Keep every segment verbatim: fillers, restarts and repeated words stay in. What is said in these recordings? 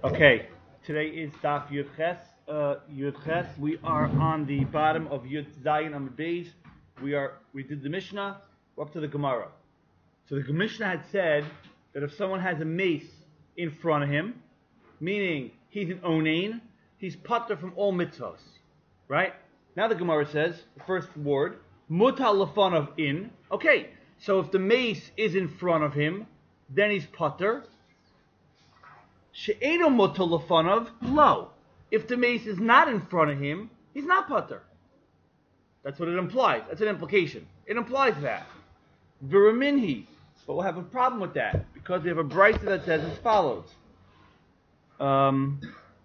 Okay, today is Daf Yud Ches. Uh, Yud Ches. We are on the bottom of Yud Zayin Amud Beis. We are we did the Mishnah. We're up to the Gemara. So the Mishnah had said that if someone has a mace in front of him, meaning he's an onain, he's patur from all mitzvos, right? Now the Gemara says the first word mutal lefanav in. Okay, so if the mace is in front of him, then he's patur. She'eno mutal lefanav lo. If the mace is not in front of him, he's not patur. That's what it implies. That's an implication. It implies that. V'raminhi. But we'll have a problem with that because we have a brayta that says as follows. Um,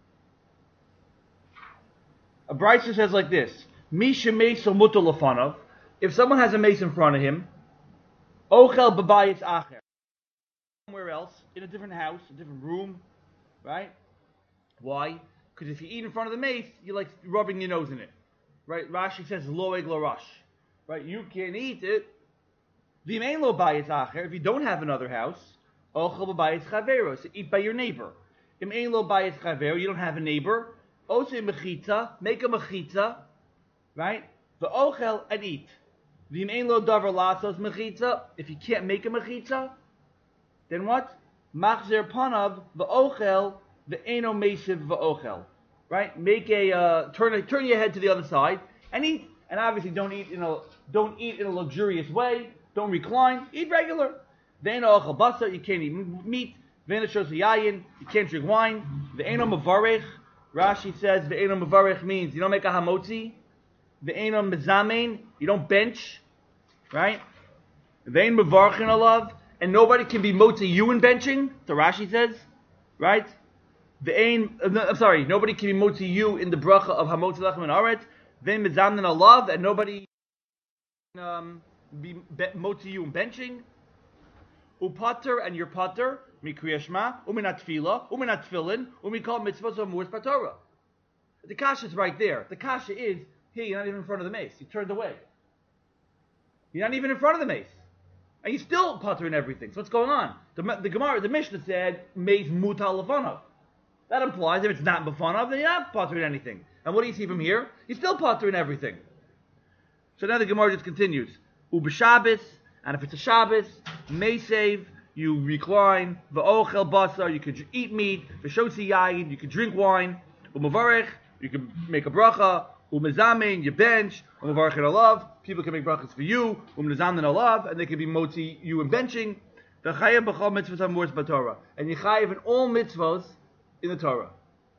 a brayta says like this: Misha meso mutal lefanav. If someone has a mace in front of him, ochel b'bayis acher. Somewhere else, in a different house, a different room, right? Why? Because if you eat in front of the mace, you're like rubbing your nose in it, right? Rashi says loeg l'rash, right? You can't eat it. V'im lo bayis acher. If you don't have another house, ochel b'bayis chavero. So eat by your neighbor. Im ein lo bayis chavero. You don't have a neighbor. Ose mechitza. Make a mechitza, right? The ochel and eat. V'im ein lo davar lasos mechitza. If you can't make a mechitza, then what? Machzer panav v'ochel v'eno mesiv v'ochel. Right? Make a uh, turn turn your head to the other side and eat. And obviously, don't eat in a don't eat in a luxurious way. Don't recline. Eat regular. V'eno ochel basa. You can't eat meat. V'eno shos yayin. You can't drink wine. V'eno mavarech. Rashi says v'eno mavarech means you don't make a hamotzi. V'eno mezamein. You don't bench. Right? V'eno mavarchin alav. And nobody can be motzi you in benching. The Rashi says, right? The ain. Uh, I'm sorry. Nobody can be motzi you in the bracha of hamotzi lechem and aret. Then mezamnin alav, and nobody can um, be motzi you in benching. Upater and your pater mikriyashma uminat tefila uminat tefillin umikol mitzvos of mu'us patorah. The kasha is right there. The kasha is here. You're not even in front of the mace. You turned away. You're not even in front of the mace. And he's still patur in everything. So what's going on? The, the Gemara, the Mishnah said, "Meis mutal lefanav." That implies if it's not befanav, then you're not patur in anything. And what do you see from here? He's still patur in everything. So now the Gemara just continues. Ub'Shabbos, and if it's a Shabbos, meisev, you recline. V'ochel basar, you can eat meat. V'shotzi yayin, you can drink wine. U'mavarech, you can make a bracha. U'mezamein, you bench. U'mavarech alav, people can make brachas for you. U'mnezamin alav, and they can be motzi you in benching. V'chayev b'chol mitzvos hamu'us b'Torah, and you chayev in all mitzvos in the Torah.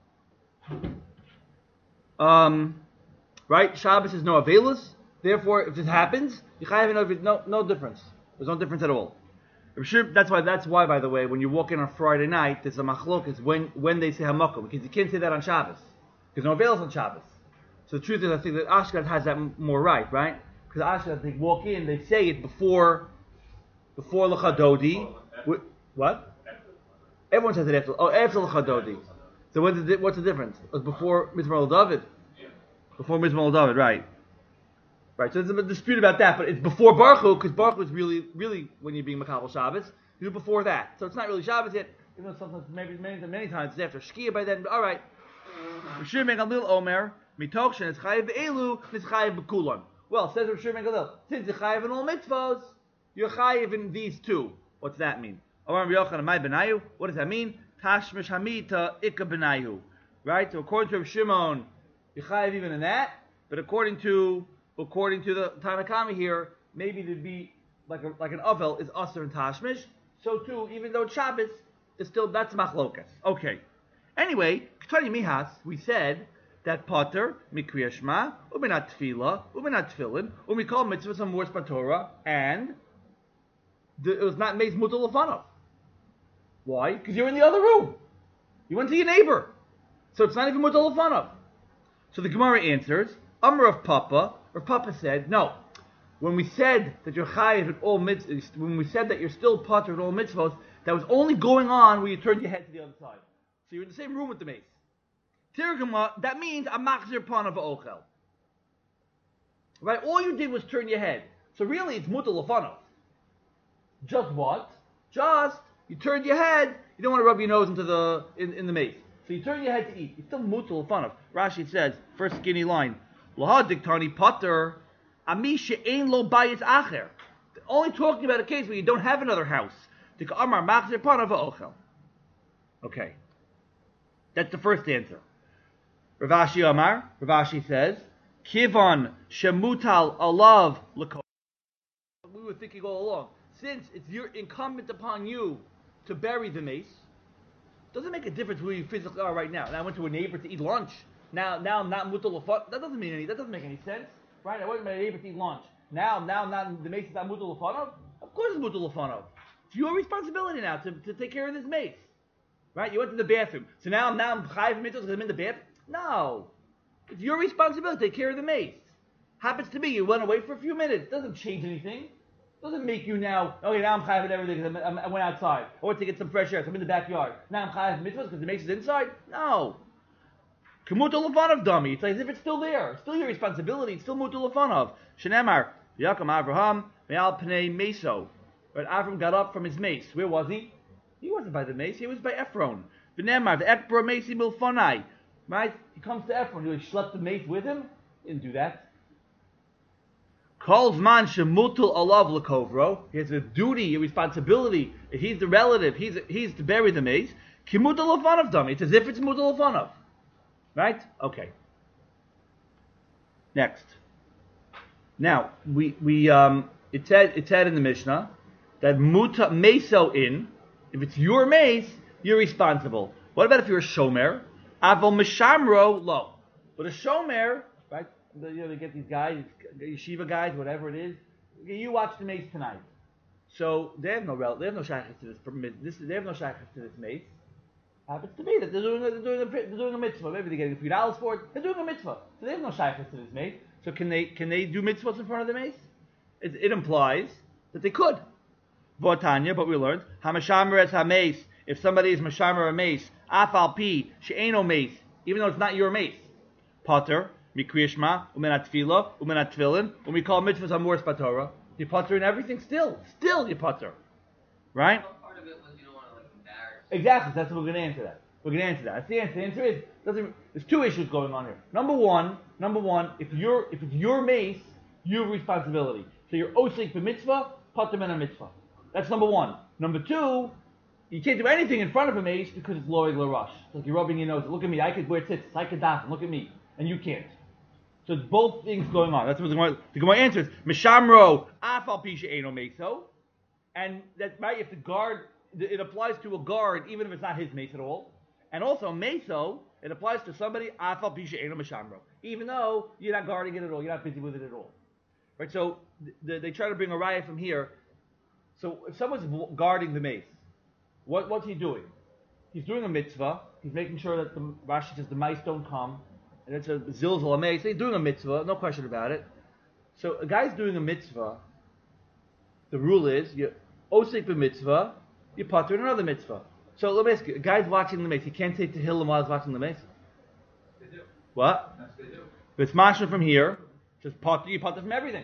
Um, right? Shabbos is no avelus. Therefore, if this happens, you chayev in no no difference. There's no difference at all. That's why. That's why. By the way, when you walk in on Friday night, there's a machlokas when when they say hamakom, because you can't say that on Shabbos. There's no avelus on Shabbos. So the truth is, I think that Ashkenaz has that more right, right? Because Ashkenaz, they walk in, they say it before, before l'chadodi. What? Everyone says it after. Oh, after l'chadodi. So what's the, what's the difference? It was before Mizmor David. Before Mizmor David, right? Right. So there's a dispute about that, but it's before Baruch Hu, because Baruch Hu is really, really when you're being Makabel Shabbos. You do before that, so it's not really Shabbos yet. Even though sometimes, maybe many, many times it's after Shkia by then. But all right. Rishir Megalil Omer. Mitokshen is chayiv be'elu, is chayiv be'kulan. Well, says Rav Shimon Galil, since you're chayiv in all mitzvahs, you're chayiv in these two. What's that mean? What does that mean? Tashmish hamita ikka benayu. Right? So according to Rav Shimon, you're chayiv even in that. But according to according to the Tanakami here, maybe there'd be like a, like an avel is aser and tashmish. So too, even though it's Shabbos, it's still that's machlokas. Okay. Anyway, Ketani Mihas, we said that pater mikriyashma uminat tefila uminat tefillin umikol mitzvahs hamu'us b'Torah, and the, it was not meis mutal lefanav. Why? Because you're in the other room. You went to your neighbor, so it's not even mutal lefanav. So the Gemara answers, Amar of Papa. Or Papa said, no. When we said that you're chayiv at all mitzvahs, when we said that you're still pater at all mitzvahs, that was only going on when you turned your head to the other side. So you're in the same room with the mace. That means a machzir panav ochel. Right? All you did was turn your head. So really it's mutal lefanav. Just what? Just you turned your head. You don't want to rub your nose into the in, in the mace. So you turn your head to eat. It's still mutal fun of. Rashi says, first skinny line, Laha diktani potter, amisha ein lo bayis acher. Only talking about a case where you don't have another house. Amar machzir panav ochel. Okay. That's the first answer. Rav Ashi Amar, Rav Ashi says, Kivon shemutal alav l'kol. We were thinking all along, since it's your incumbent upon you to bury the mace, doesn't make a difference where you physically are right now. And I went to a neighbor to eat lunch. Now, now I'm not mutal lefanav. That doesn't mean any. That doesn't make any sense, right? I went to my neighbor to eat lunch. Now, now, not the mace is not mutal lefanav. Of course, it's mutal lefanav. It's your responsibility now to, to take care of this mace, right? You went to the bathroom, so now, now I'm chayiv mitzvah because I'm in the bathroom. No, it's your responsibility to take care of the mace. Happens to be you went away for a few minutes. Doesn't change anything. Doesn't make you now, okay, now I'm chayiv with everything because I'm, I'm, I went outside. I went to get some fresh air, so I'm in the backyard. Now I'm chayiv mitzvahs because the mace is inside? No. Kemutal lefanav dummy. It's like as if it's still there. It's still your responsibility. It's still mutal lefanav. Shenemar, Yakam Avraham, Me'al Pnei Meso. But Avram got up from his mace. Where was he? He wasn't by the mace. He was by Ephron. V'nemar, v'ekbro mesi milfonai. Right? He comes to Ephron. He schlepped the mace with him. He didn't do that. Calls man shemutul alav lekovro. He has a duty, a responsibility. If he's the relative, he's he's to bury the mace. Kimutal lefanav dummy. It's as if it's mutal lefanav. Right? Okay. Next. Now we we um it said it said in the Mishnah that muta meso in. If it's your mace, you're responsible. What about if you're a shomer? Aval mishamro lo. But a shomer, right? You know, they get these guys, yeshiva guys, whatever it is. You watch the mace tonight, so they have no rel- they have no shaykhs to this, this. They have no shaykhs to this mace. Happens to be that they're doing a, they're doing a, they're doing a mitzvah. Maybe they're getting a few dollars for it. They're doing a mitzvah, so they have no shaykhs to this mace. So can they can they do mitzvahs in front of the mace? It, it implies that they could. Votanya, but we learned hamashamer es hameis. If somebody is mashamer a mace, afal pi she'eno mace, even though it's not your mace, potter. Mikriyashma, umenat tefillah, umenat tefillin, when we call mitzvahs amor spatora, you putter in everything still. Still you putter. Right? Part of it was you don't want to like embarrass. Exactly, that's what we're going to answer that. We're going to answer that. That's the answer. The answer is, doesn't, there's two issues going on here. Number one, number one, if you're, if it's your mace, you have responsibility. So you're osik for mitzvah, putter men a mitzvah. That's number one. Number two, you can't do anything in front of a mace because it's loig l'rush. It's like you're rubbing your nose. Look at me, I could wear tzitzis, I could daven, look at me. And you can't. So it's both things going on. That's what the Gemara, the Gemara answers. Mishamro afal pisha eno meso, and that right. If the guard, it applies to a guard even if it's not his mace at all. And also meso, it applies to somebody afal pisha eno mishamro, even though you're not guarding it at all, you're not busy with it at all. Right. So the, they try to bring a riot from here. So if someone's guarding the mace, what what's he doing? He's doing a mitzvah. He's making sure that the Rashi says the mice don't come. And it's a zilzal amazing. So he's doing a mitzvah, no question about it. So a guy's doing a mitzvah. The rule is you osik b'mitzvah, you pater in another mitzvah. So let me ask you: a guy's watching the mace. He can't take Tehillim while he's watching the mace. They do. What? Yes, they do. If it's mashma from here, just pater, you pater from everything.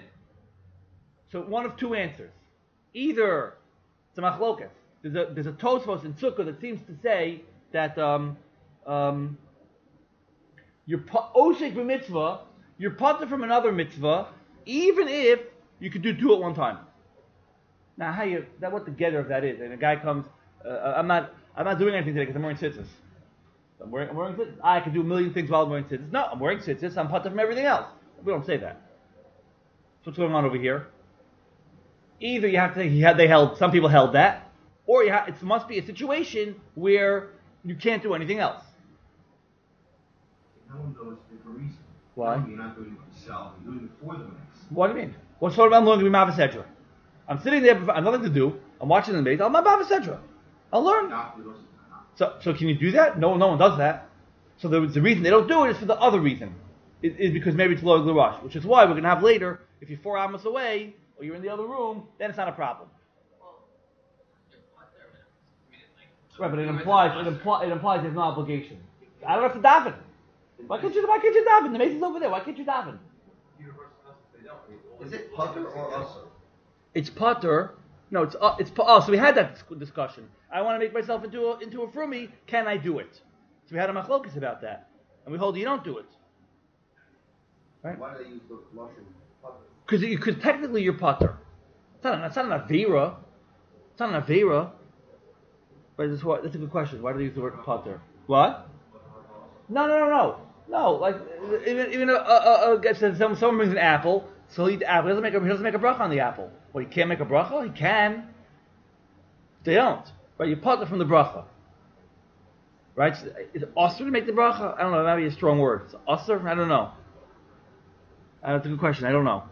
So one of two answers: either it's a machlokas. There's a there's a Tosfos in Sukkah that seems to say that um um. You're oshek b'mitzvah, you're pater from another mitzvah, even if you could do two at one time. Now, how you that what the getter of that is? And a guy comes, uh, I'm not, I'm not doing anything today because I'm wearing tzitzis. I'm wearing, I'm wearing tzitzis. I can do a million things while I'm wearing tzitzis. No, I'm wearing tzitzis. I'm pater from everything else. We don't say that. So what's going on over here? Either you have to, he had, they held, some people held that, or you have, it must be a situation where you can't do anything else. No one knows for a reason. Why? You're not doing it yourself, you're doing it for the mace. What do you mean? What sort of I'm learning to be Mavasedra? I'm sitting there, I have nothing to do, I'm watching the maze, I'm Mavasedra. I'll learn. So, so can you do that? No, no one does that. So the, the reason they don't do it is for the other reason. It is because maybe it's low Glurush, which is why we're going to have later, if you're four amos away, or you're in the other room, then it's not a problem. Right, but it implies, it, impli- it implies there's no obligation. I don't have to daven. Why can't you? Why can't you daven? The mace is over there. Why can't you daven? Is it putter or usher? It's putter. No, it's uh, it's oh. So we had that discussion. I want to make myself into a into a frumi. Can I do it? So we had a machlokas about that, and we hold you don't do it. Right? Why do they use the Russian putter? Because because technically you're putter. It's not, it's not an avera. It's not an avera. But that's, what, that's a good question. Why do they use the word putter? What? No, no, no, no. No, like, even, even a, a, a, a, someone, someone brings an apple, so he'll eat the apple. He doesn't make a, he doesn't make a bracha on the apple. Well, he can't make a bracha? He can. They don't. Right? You putter from the bracha. Right? Is it osir to make the bracha? I don't know. That might be a strong word. It's osir? I don't know. Uh, that's a good question. I don't know.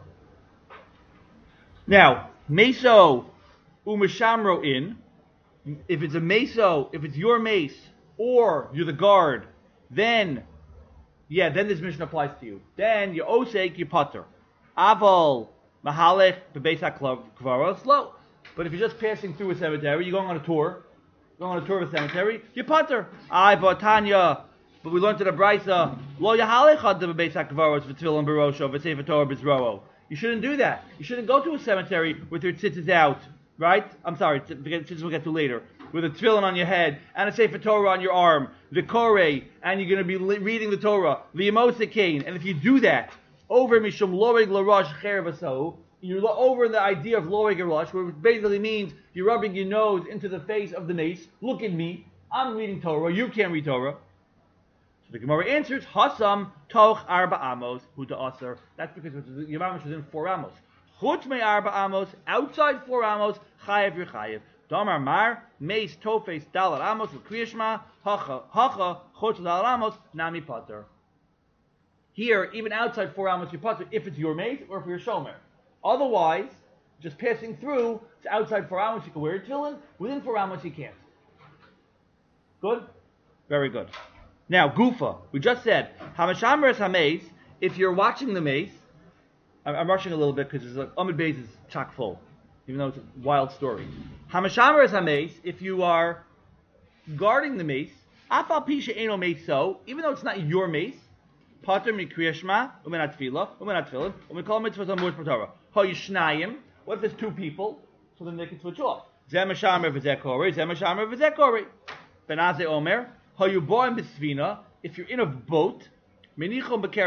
Now, meso umishamro in. If it's a meso, if it's your mace, or you're the guard, then, yeah, then this mission applies to you. Then you osek, you putter. Aval mahalech bebeis hakvaros lo. But if you're just passing through a cemetery, you're going on a tour, going on a tour of a cemetery, you putter. I Tanya, but we learned in the Brisa, lo yahalech ad bebeis hakvaros v'tfilim barosho v'sefer Torah b'zroho. You shouldn't do that. You shouldn't go to a cemetery with your tzitzis out, right? I'm sorry, tzitzis we'll get to later. With a tefillin on your head, and a sefer Torah on your arm, the koreh, and you're going to be li- reading the Torah, the yemosekain, and if you do that, over mishum lorig l'rosh chervaso, you're lo- over the idea of lorig l'rosh, which basically means you're rubbing your nose into the face of the mace. Look at me, I'm reading Torah, you can't read Torah. So the Gemara answers, Hasam toch arba amos huda aser. That's because the Yevamish is in four amos. Chutz me arba amos, outside four amos, chayev you're chayev. Damar mar, meis tofes dalar amos, l'kriyashma, hacha, hacha, chutz dalar amos, nami pater. Here, even outside four amos, you pater, if it's your mace or if you're shomer. Otherwise, just passing through, it's outside four amos, you can wear a tefillin. Within four amos, you can't. Good? Very good. Now, gufa, we just said, hamashamer es hameis, if you're watching the mace, I'm, I'm rushing a little bit because like, Amid Beis is chock full, even though it's a wild story. Hamashamer es hameis, if you are guarding the mace, afal pisha eno mace so, even though it's not your mace, pater mikriyashma, umenat tefillah, umenat tefillin, umenkol mitzvot amur p'torah. Ha yishnayim, what if there's two people? So then they can switch off. Zeh mashamer v'zeh korei, zeh mashamer v'zeh korei. Benazeh omer, ha yuboim b'svina, if you're in a boat, you can put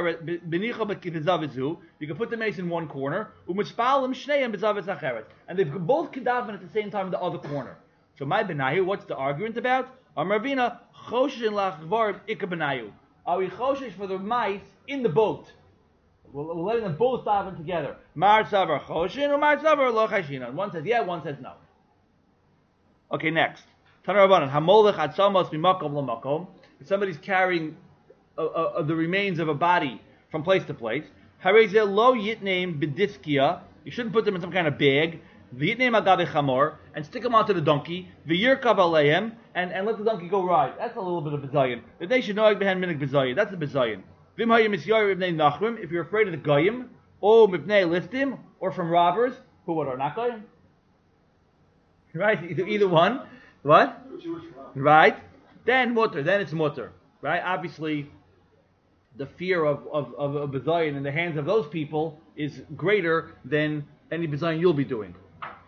the mace in one corner, and they both kedaven at the same time in the other corner. So my benayu, what's the argument about? Amar Ravina, choshesh lachvar ikka benayu. Are we choshesh for the mice in the boat? We're letting them both daven together. Mar tzavar choshin or mar tzavar lo chashina. One says yeah, one says no. Okay, next. Tana Rabbanan, hamolech atzamos mimakom lamakom. If somebody's carrying Uh, uh, the remains of a body from place to place. Hareze lo yitneim b'diskia. You shouldn't put them in some kind of bag. V'yitneim agabe chamor, and stick them onto the donkey. V'yirkav aleihem, and and let the donkey go ride. That's a little bit of bizayin. The they should know behen minik bizayin. That's a bizayin. V'im hayim misyar ibnei nachrim. If you're afraid of the goyim, or mipnei listim, or from robbers, who what are not goyim. Right, either, either one. What? Right. Then mutter. Then it's mutter. Right. Obviously, the fear of, of, of a bezayin in the hands of those people is greater than any bezayin you'll be doing.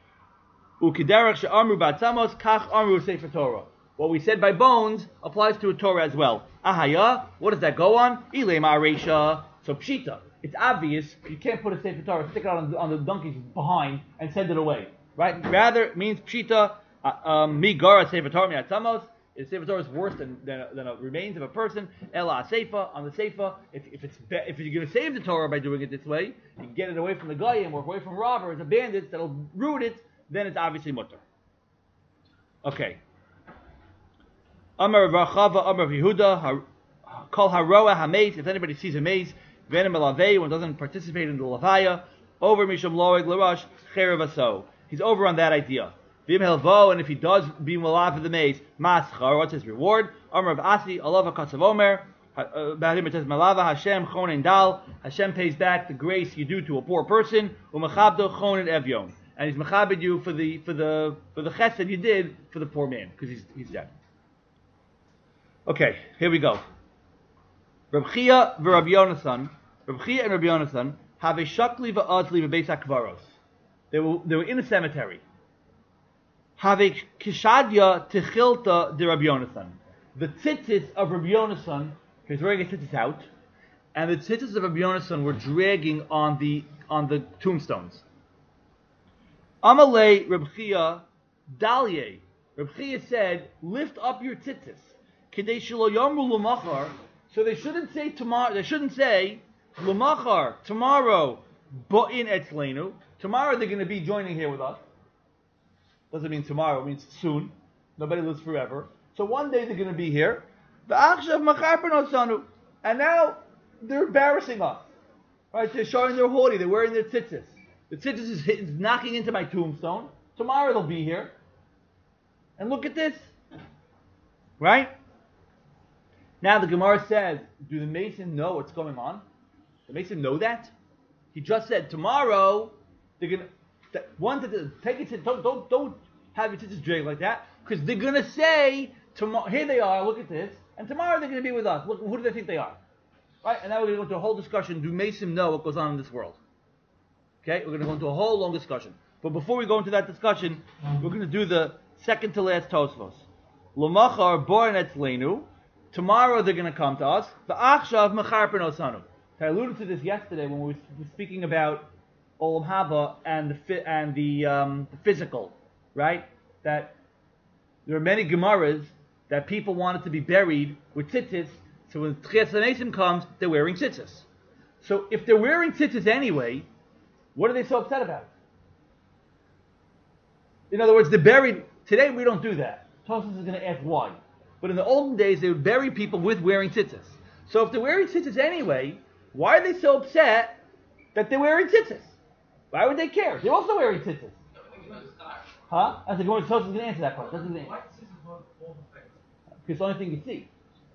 What we said by bones applies to a Torah as well. Ahaya, what does that go on? So pshita, it's obvious you can't put a Sefer Torah, stick it on, on the donkey's behind and send it away. Right? Rather, it means pshita, mi gara Sefer Torah mi'atzamos. The Sefer Torah is worse than, than, than a remains of a person. Ela seifa on the seifa. If, if it's be, if you're going to save the Torah by doing it this way, you can get it away from the goyim or away from robbers or bandits that'll ruin it. Then it's obviously mutter. Okay. Amar Rav Chava, Amar Rav Yehuda, Kol Haroa Hameis. If anybody sees a maze, Venim Elavei, one doesn't participate in the lavaya, over Mishum Loeg Larash Cherev Aso. He's over on that idea. Vim helvo, and if he does be malav for the maze, maschar, what's his reward? Amar of Asi, Alava Katsav Omer, about him it says, Malava Hashem Chonin Dal, Hashem pays back the grace you do to a poor person, Umachabdo Chonin Evyon. And he's machabed you for the for the for the chesed you did for the poor man, because he's he's dead. Okay, here we go. Reb Chia v'Rab Yonasan, Reb Chia and Reb Yonasan have a shakli v'azli v'beis hakvaros. They were they were in a cemetery. Have a kishadya techilta de Rabbi Yonasan. the tzitzis of Rabbi Yonasan, he's wearing a tzitzis out, and the tzitzis of Rabbi Yonasan were dragging on the on the tombstones. Amalei Reb Chia Dalye. Reb Chia said, lift up your tzitzis. Kedei shelo yomru l'machar. So they shouldn't say tomorrow. They shouldn't say l'machar tomorrow. Bo'in etzleinu. Tomorrow they're going to be joining here with us. Doesn't mean tomorrow. It means soon. Nobody lives forever. So one day they're going to be here. V'achshav machar penosanu. And now they're embarrassing us. Right? They're showing their haughty. They're wearing their tzitzis. The tzitzis is, hit, is knocking into my tombstone. Tomorrow they'll be here. And look at this. Right? Now the Gemara says, do the Mason know what's going on? The Mason know that? He just said, tomorrow, they're going to, one, to take it, don't, don't, don't have your tzitzis dragged like that, because they're going to say, tomorrow, here they are, look at this, and tomorrow they're going to be with us. Look, who do they think they are? Right? And now we're going to go into a whole discussion, do Mason know what goes on in this world? Okay? We're going to go into a whole long discussion. But before we go into that discussion, we're going to do the second to last Tosfos. L'machar born etzleinu. Tomorrow they're going to come to us. V'achshav mechar penosanu. I alluded to this yesterday when we were speaking about Olam Haba and the fi- and the, um, the physical, right? That there are many Gemaras that people wanted to be buried with tzitzis. So when Tchias HaNesim comes, they're wearing tzitzis. So if they're wearing tzitzis anyway, what are they so upset about? In other words, they're buried. Today we don't do that. Tosfos is going to ask why. But in the olden days, they would bury people with wearing tzitzis. So if they're wearing tzitzis anyway, why are they so upset that they're wearing tzitzis? Why would they care? They're also wearing tzitzis. Huh? I think Tosfos is going to answer that question. That's his answer. Because it's the only thing you see.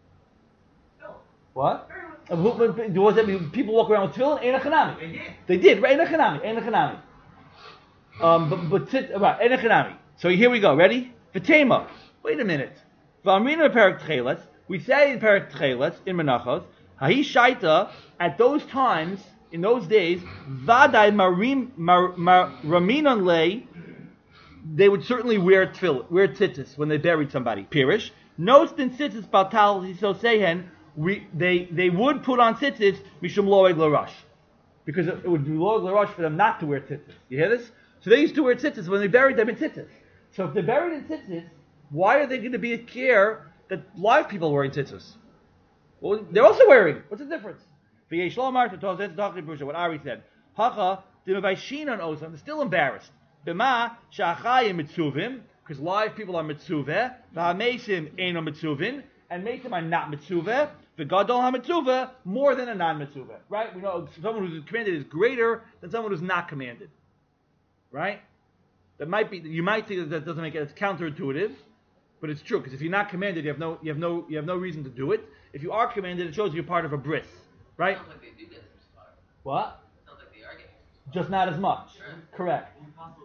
What? Was that people walk around with tefillin? Ein achanami. They did. They did. Right? Ein achanami. Ein achanami. Um, but but tzit, right? Ein achanami. So here we go. Ready? V'tema. Wait a minute. V'amrina perak tcheles. We say in perak tcheles in Menachos. Hahi shaita. At those times, in those days, vaday marim mar, mar, raminon lei. They would certainly wear tefillin, wear tzitzis when they buried somebody. Pirish. Nostin tzitzis batal so sehen. We, they, they would put on tzitzis mishum loeg l'rosh, because it, it would be loeg l'rosh for them not to wear tzitzis. You hear this? So they used to wear tzitzis when they buried them in tzitzis. So if they're buried in tzitzis, why are they going to be a care that live people are wearing tzitzis? Well, they're also wearing. What's the difference? What Ari said. Hacha they're still embarrassed. B'ma sha'achayim mitzuvim, because live people are mitzuveh. V'hamesim eino mitzuvin, and mesim are not mitzuveh. The gadol ha-mitzuvah more than a non-mitzuvah, right? We know someone who's commanded is greater than someone who's not commanded, right? That might be. You might think that, that doesn't make it. It's counterintuitive, but it's true because if you're not commanded, you have no, you have no, you have no reason to do it. If you are commanded, it shows you're part of a bris, right? Sounds like they do get some spot. What? Sounds like they are getting some spot. Just not as much. Sure. Correct.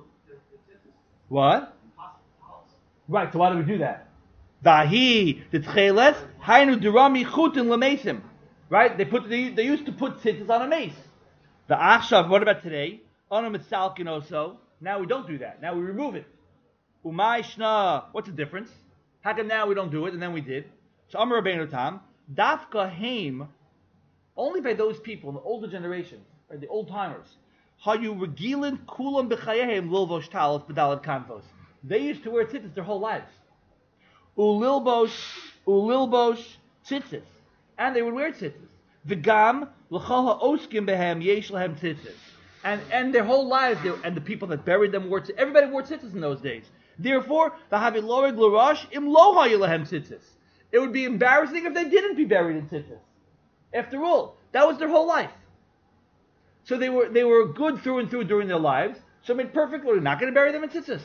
What? Right. So why do we do that? Vahi the tcheles hainu durami chutin lemesim. Right? They put they, they used to put tzitzis on a mace. The achshav. What about today? Ono mitzalkin also. Now we don't do that. Now we remove it. Umay shna. What's the difference? How come now we don't do it and then we did? So Amar Rabbeinu Tam dafka haim. Only by those people in the older generation, right, the old timers. Hayu regilin kulam b'chayehem lilvosh talos b'dalad kanvos. They used to wear tzitzis their whole lives. Ulilbosh, ulilbosh tzitzis, and they would wear tzitzis. V'gam l'chol ha'oskim behem yesh lehem tzitzis, and and their whole lives, they, and the people that buried them wore tzitzis. Everybody wore tzitzis in those days. Therefore, v'havi lorig l'rosh im lo hayu lehem tzitzis. It would be embarrassing if they didn't be buried in tzitzis. After all, that was their whole life. So they were they were good through and through during their lives. So it made perfect. We're not going to bury them in tzitzis.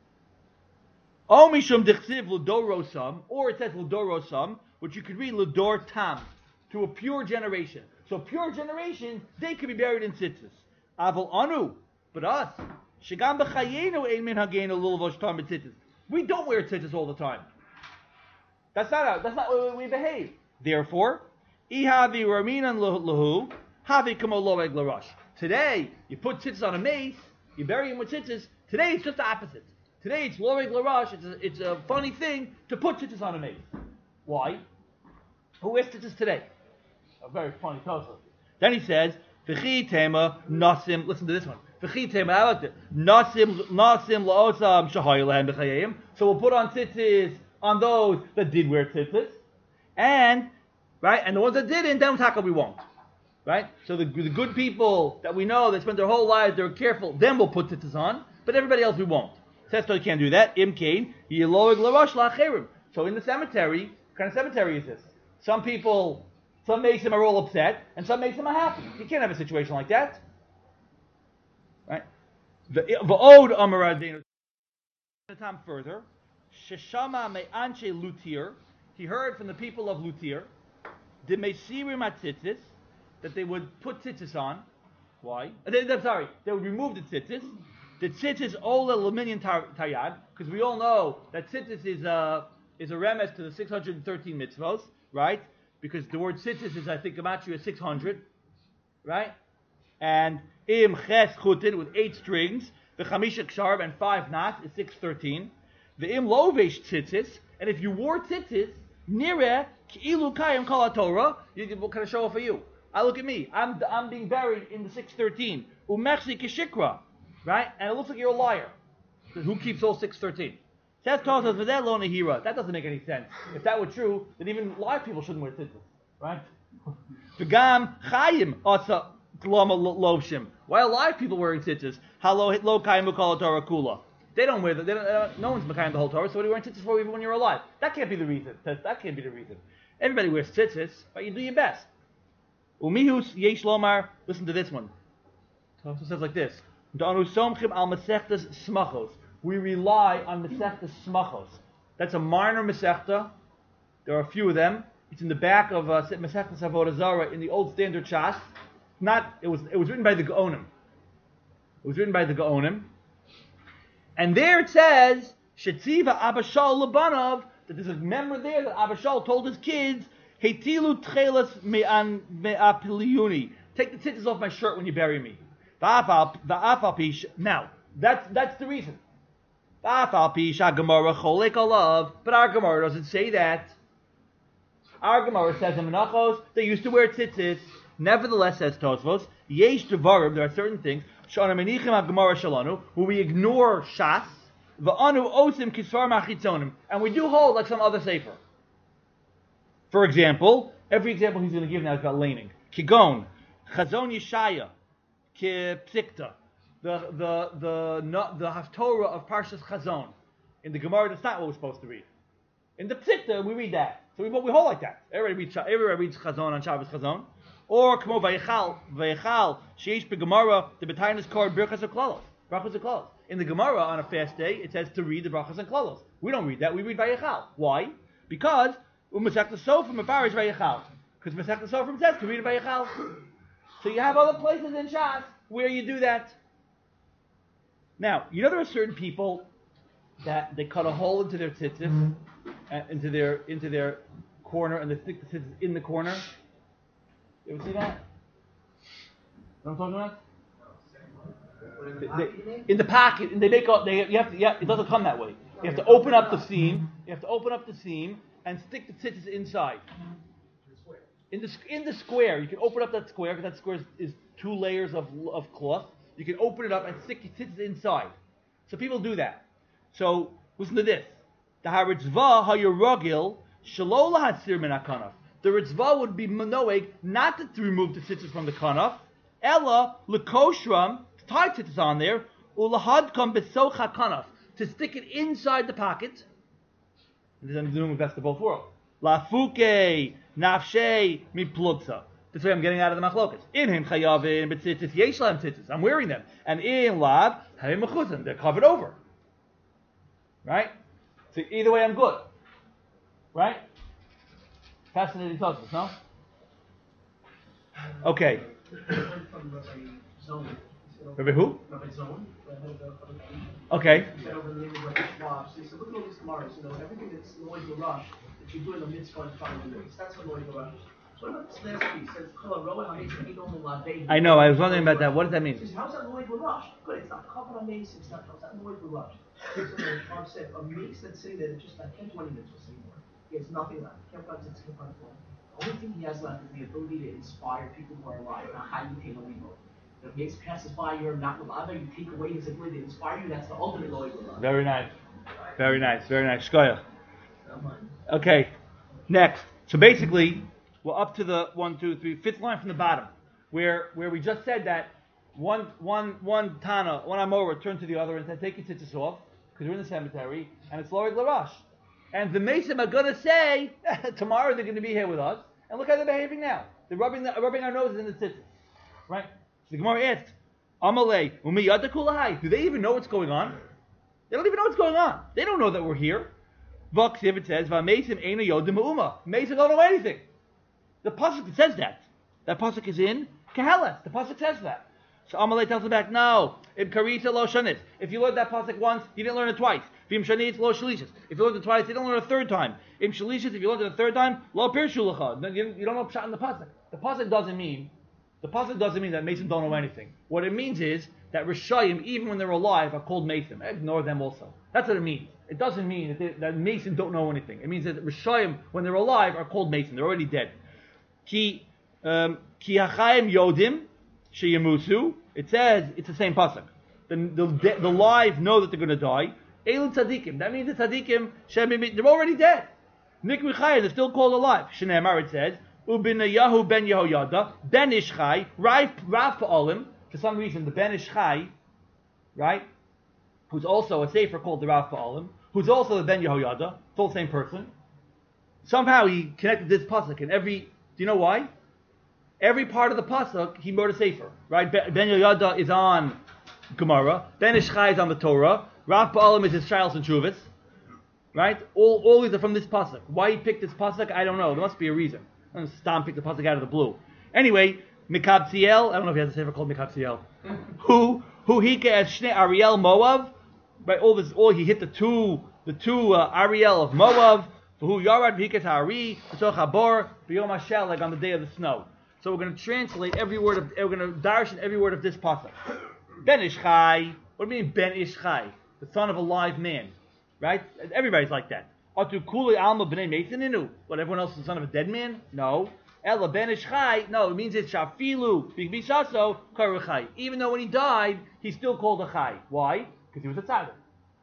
O mishum dichsiv l'dorosam, or it says l'dorosam, which you could read l'dor tam, to a pure generation. So pure generation, they could be buried in tzitzis. Aval anu, but us, shegam b'chayenu ein min hagenu l'lvosh tam b'tzitzis. We don't wear tzitzis all the time. That's not how, that's not the way we behave. Therefore, ihavi raminan lahu, havi kamo loeg l'rosh. Today, you put tzitzis on a mace, you bury him with tzitzis. Today, it's just the opposite. Today, it's loeg l'rosh. It's a, it's a funny thing to put tzitzis on a mace. Why? Who wears tzitzis today? A very funny Tosfos. Then he says, "V'chi tema nasim." Listen to this one. V'chi tema. I like it. Nasim nasim laosam shahayu lehem b'chayim. So we'll put on tzitzis on those that did wear tzitzis, and right, and the ones that didn't, then taka we won't. Right? So the, the good people that we know that spend their whole lives, they're careful, then we'll put tzitzis on, but everybody else we won't. Says so you can't do that. Im kain yiloig l'rosh la'acherim. So in the cemetery, what kind of cemetery is this? Some people, some Mason are all upset, and some Mason are happy. You can't have a situation like that. Right? The V'od Amar Adenu. Time further, Sheshama me'anche Lutir. He heard from the people of Lutir, the Meisirim atzitzis, that they would put tzitzis on. Why? Uh, they, I'm sorry, they would remove the tzitzis. The tzitzis ola l'minyan tayad, because we all know that tzitzis is a is a remes to the six hundred thirteen mitzvos, right? Because the word tzitzis is, I think, gematria is six hundred, right? And im ches chutin with eight strings, the chamisha ksharb and five knots is six thirteen. The im lovesh tzitzis, and if you wore tzitzis, nireh ki'ilu kayim kol Torah, what can I show for you? I look at me. I'm I'm being buried in the six thirteen. Umechsi kishikra, right? And it looks like you're a liar. So who keeps all six thirteen? Says Tosfos v'zeh lo nehira. That doesn't make any sense. If that were true, then even live people shouldn't wear tzitzis, right? V'gam chayim asa klama lovshim. Why are live people wearing tzitzis? Halo hit lo kayim v'kol Torah kula. They don't wear the. They don't, uh, no one's mekayim the whole Torah. So what are you wearing tzitzis for even when you're alive? That can't be the reason. That, that can't be the reason. Everybody wears tzitzis, but you do your best. Umihus yesh lomar. Listen to this one. Tosfos says like this: Danu somchim al masechtas smachos. We rely on masechtas smachos. That's a minor masechta. There are a few of them. It's in the back of uh, Masechtas Avodah Zarah in the old standard Shas. Not it was it was written by the Gaonim. It was written by the Gaonim, and there it says Shetziva Abashal Labanov, that there's a member there that Abashal told his kids, Heitilu tchelas me'an me'apiliyuni. Take the tzitzis off my shirt when you bury me. Now, that's that's the reason. But our Gemara doesn't say that. Our Gemara says in Menachos they used to wear tzitzis. Nevertheless, says Tosfos, yesh devarim, there are certain things, shana menichim ha-Gemara shalanu, where we ignore Shas, v'anu osim kisvar machitzonim, and we do hold like some other sefer. For example, every example he's going to give now is about laning. Kigon, Chazon Yeshaya, Ki Psikta, the the the the, the Haftorah of Parshas Chazon. In the Gemara, that's not what we're supposed to read. In the Psikta, we read that. So we, we hold like that. Everybody reads, everybody reads Chazon on Shabbos Chazon. Or Kmo Vayichal, Vayichal, Sheish Begemara, the Betayin is called Birchas HaKlalos. Brachas HaKlalos. In the Gemara, on a fast day, it says to read the Brachas HaKlalos. We don't read that, we read Vayichal. Why? Because Masechta Sofrim Mefarish Vayichal. Because Masechta Sofrim says to read Vayichal. So you have other places in Shas where you do that. Now, you know there are certain people that they cut a hole into their tzitzis, mm-hmm. uh, into their into their corner, and they stick the tzitzis in the corner. You ever see that? Know what I'm talking about? They, they, in the pocket, and they make up. They you have to. Yeah, it doesn't come that way. You have to open up the seam. You have to open up the seam and stick the tzitzis inside. In the in the square, you can open up that square because that square is, is two layers of of cloth. You can open it up and stick your tzitzis inside. So people do that. So listen to this: the haritzva hayuragil shelo lahatzir min hakanaf. The ritzva would be manoeg not to, to remove the tzitzis from the kanaf, ella lekoshram to tie tzitzis on there, ulahadkam besocha kanaf to stick it inside the pocket. And this is doing the best of both worlds. Lafuke nafshe miplutza. This way I'm getting out of the machlokas. In him chayavin b'tzitzis yesh lahem tzitzis. I'm wearing them, and in lav havim mechuzim. They're covered over. Right. So either way I'm good. Right. Fascinating thoughts, no? Okay. Rabbi who? Okay. He said over the name of Rabbi Schwab. So he said, look at all these Gemaras, you know, everything that's noise or rush, that you do in the mitzvah and five minutes. That's what noise or rush. So what about this last piece? It says, I know, I was wondering about that. What does that mean? Says, how's that noise or rush? Good, it's not covered on mace, it's not, how's that noise or rush? So Schwab said, a mace that's sitting there, just, I can't do any mitzvahs anymore. He has nothing left. Can't find six, can't find four. The only thing he has left is the ability to inspire people who are alive, not how you take a legal. If Mace passes by you, not Lava, you take away his ability to inspire you, that's the ultimate Loy Lava. Very nice. Very nice, very nice. Shkoya. Okay, next. So basically, we're up to the one, two, three, fifth line from the bottom, where where we just said that one one one Tana, one Amora turned to the other and said, take your tzitzis off, because we're in the cemetery, and it's Lorid Larash. And the Mason are going to say, tomorrow they're going to be here with us, and look how they're behaving now. They're rubbing the, rubbing our noses in the tzitzis. Right? So the Gemara asks, Amalei, Umi Yada Kulahai, do they even know what's going on? They don't even know what's going on. They don't know that we're here. Vaksiv, it says, Vamesim Eina Yodim Ma'uma. Mason don't know anything. The pasuk says that. That pasuk is in Keheles. The pasuk says that. So Amalei tells him back, no. Im Karita lo shanit. If you learned that pasuk once, you didn't learn it twice. Vim shanit lo shalishis. If you learned it twice, you didn't learn it a third time. Im shalishis. If you learned it a third time, lo pirshulacha. You you don't know pshat in the pasuk. The pasuk doesn't mean. The pasuk doesn't mean that Mason don't know anything. What it means is that Rishayim, even when they're alive, are called Mason. Ignore them also. That's what it means. It doesn't mean that, they, that Mason don't know anything. It means that Rishayim, when they're alive, are called Mason. They're already dead. Ki um, ki hachayim yodim sheyemusu. It says it's the same pasuk. The, the the live know that they're going to die. Elu tzadikim. That means the tzadikim they're already dead. Nikri chayim, they're still called alive. Shneimar, it says Ubinayahu ben Yehoyada ben Ishchai Rav Rav Pa'olim. For some reason, the ben Ishchai, right, who's also a sefer called the Rav Pa'olim, who's also the ben Yehoyada. It's all the same person. Somehow he connected this pasuk, and every. Do you know why? Every part of the pasuk, he wrote a sefer, right? Ben Yehoyada is on Gemara. Ben Ishchai is on the Torah. Rav Pa'alim is his trials and Chuvas, right? All, all these are from this pasuk. Why he picked this pasuk, I don't know. There must be a reason. I don't Stam picked the pasuk out of the blue. Anyway, Mikabziel, I don't know if he has a sefer called Mikabziel. who who he as Shnei Ariel Moav, right? All this, all he hit the two, the two uh, Ariel of Moav. Who Yarad V'Hiket Ha'ari B'Toch Habor B'Yom HaShel, like on the day of the snow. So we're going to translate every word of, we're going to darshan every word of this pasuk. Ben Ishchai. What do you mean Ben Ishchai? The son of a live man, right? Everybody's like that. Atu Kuli Alma B'nei Meitzininu. What? Everyone else is the son of a dead man? No. Ella Ben Ishchai. No, it means it's Shafilu B'Bishaso Karuchai. Even though when he died, he's still called a Chai. Why? Because he was a tzaddik.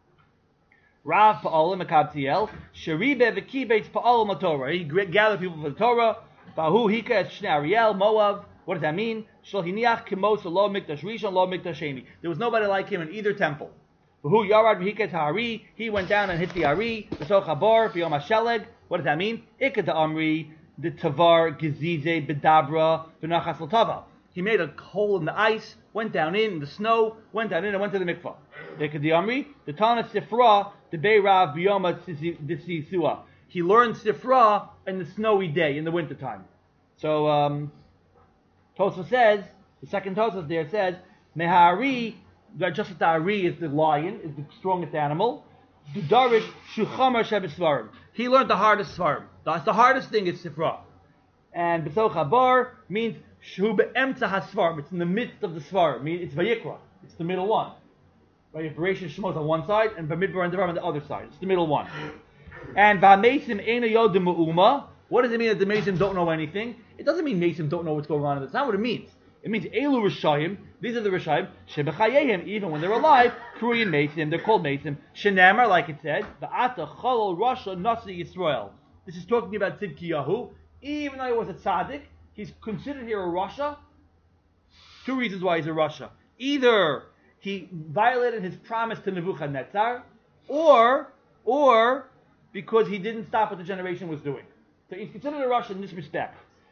Rav Pa'olim Makabtiel, Sheribe V'Kibetz Pa'olim Torah. He gathered people for the Torah. Bahu Hika Es Shnei Ariel Moav. What does that mean? Shalhiniach Kimos Lo Mikdash Rishon Lo Mikdash Sheni. There was nobody like him in either temple. Bahu Yarad V'Hiket Ha'ari. He went down and hit the Ari. B'Toch Habor B'Yom HaSheleg. What does that mean? Ikad Amri the Tavar Gezize Bedabra V'Nachas L'Tava. He made a hole in the ice, went down in the snow, went down in and went to the mikvah. Ikad Amri the Tana Sifra. The Beirav Biyoma Disisua. He learned Sifra in the snowy day, in the wintertime. So, um, Tosfos says, the second Tosfos there says, Mehari, just as the Ari is the lion, is the strongest animal. Dudarish Shuchamar Shebesvarim. He learned the hardest Svarim. That's the hardest thing is Sifra. And B'Toch Habar means Shu Be'emtza HaSvarim. It's in the midst of the Svarim. I mean, it's Vayikra. It's the middle one. Right, you have Bereshit Shemot on one side and Bamidbar and Devarim on the other side. It's the middle one. And V'Mesim Eina Yodim Ma'uma. What does it mean that the Mesim don't know anything? It doesn't mean Mesim don't know what's going on. That's not what it means. It means Elu Rishayim. These are the Rishayim. Shebechayehim. Even when they're alive, Korean Mesim. They're called Mesim. Shenamar, like it said, V'ata Chalol Rasha Nasi Yisrael. This is talking about Tzidkiyahu. Even though he was a tzaddik, he's considered here a Rasha. Two reasons why he's a Rasha. Either he violated his promise to Nebuchadnezzar, or, or because he didn't stop what the generation was doing. So he's considered a Rasha in this respect.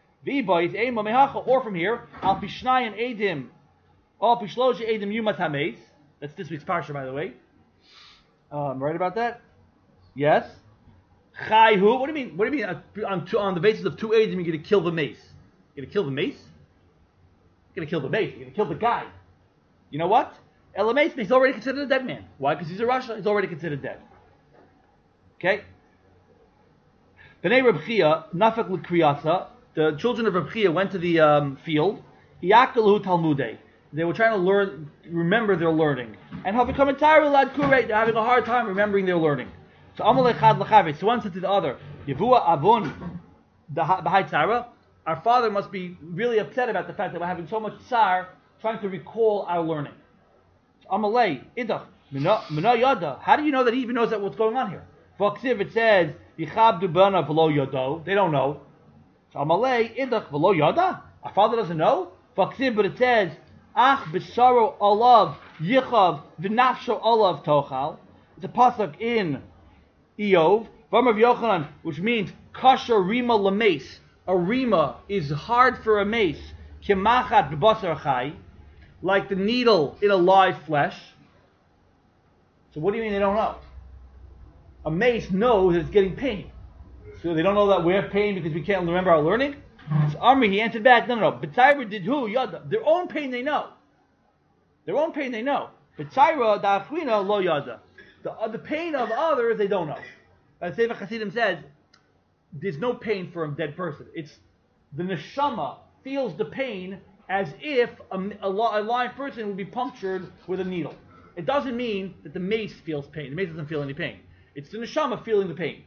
Or from here, Al Pishnai Edim, Al Pishloja Edim Yumat Hameis. That's this week's parsha, by the way. Um, right about that? Yes. Chayhu. What do you mean? What do you mean? On, two, on the basis of two Edim, you're going to kill the mace. You're going to kill the mace. You're going to kill the mace. You're going to kill the guy. You know what? Elameis, he's already considered a dead man. Why? Because he's a Rasha. He's already considered dead. Okay. Bnei Reb Chia, Nafek l'Kriyasa, the children of Reb Chia went to the um, field. Yakalu Talmudei. They were trying to learn, remember their learning, and have become entirely lad kurei. They're having a hard time remembering their learning. So Amalei Chad l'Chavei. So one said to the other, Yevua avon b'hai tzara. Our father must be really upset about the fact that we're having so much tsar trying to recall our learning. Amalei idach mina yada. How do you know that he even knows that what's going on here? V'aksiv it says yichabdu bana v'lo yado. They don't know. Amalei idach v'lo yada. Our father doesn't know. V'aksiv, but it says ach b'saro olav yichav v'nafsho olav tochal. It's a pasuk in Eov. V'amar Yochanan, which means kasher rima lameis. A rima is hard for a mace. Kemachat b'basar chai, like the needle in a live flesh. So what do you mean they don't know? A mace knows that it's getting pain. So they don't know that we have pain because we can't remember our learning? So Amri, he answered back, no, no, no. B'tzayra did who? Yada. Their own pain they know. Their own pain they know. B'tzayra da'afrina lo yada. The, uh, the pain of others they don't know. As Sefer Hasidim says, there's no pain for a dead person. It's the neshama feels the pain as if a, a, a live person would be punctured with a needle. It doesn't mean that the mace feels pain. The mace doesn't feel any pain. It's the neshama feeling the pain.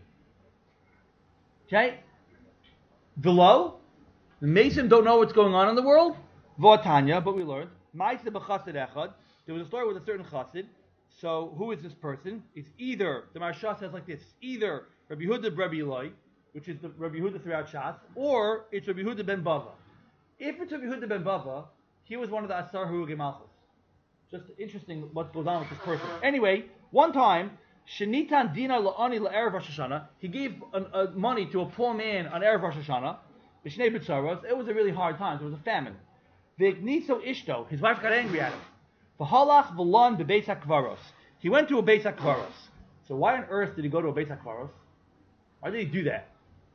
Okay? Below, the Mason don't know what's going on in the world. V'atanya, but we learned. Ma'aseh b'chassid echad. There was a story with a certain chassid. So who is this person? It's either, the Maharsha says like this, either Rabbi Yehuda Rabbi Eloi, which is the Rabbi Yehuda throughout Shas, or it's Rabbi Yehuda ben Bava. If it's Rabbi Yehuda ben Bava, he was one of the Asar Hurugei Malchus. Just interesting what goes on with this person. Anyway, one time, Shenitan Dina La'ani La'erev Rosh Hashanah, he gave an, a money to a poor man on Erev Rosh Hashanah. B'shnei b'tzaros, it was a really hard time. There was a famine. V'ikniso ishto, his wife got angry at him. V'halach v'lon b'beis hakvaros. He went to a beis hakvaros. So why on earth did he go to a beis hakvaros? Why did he do that?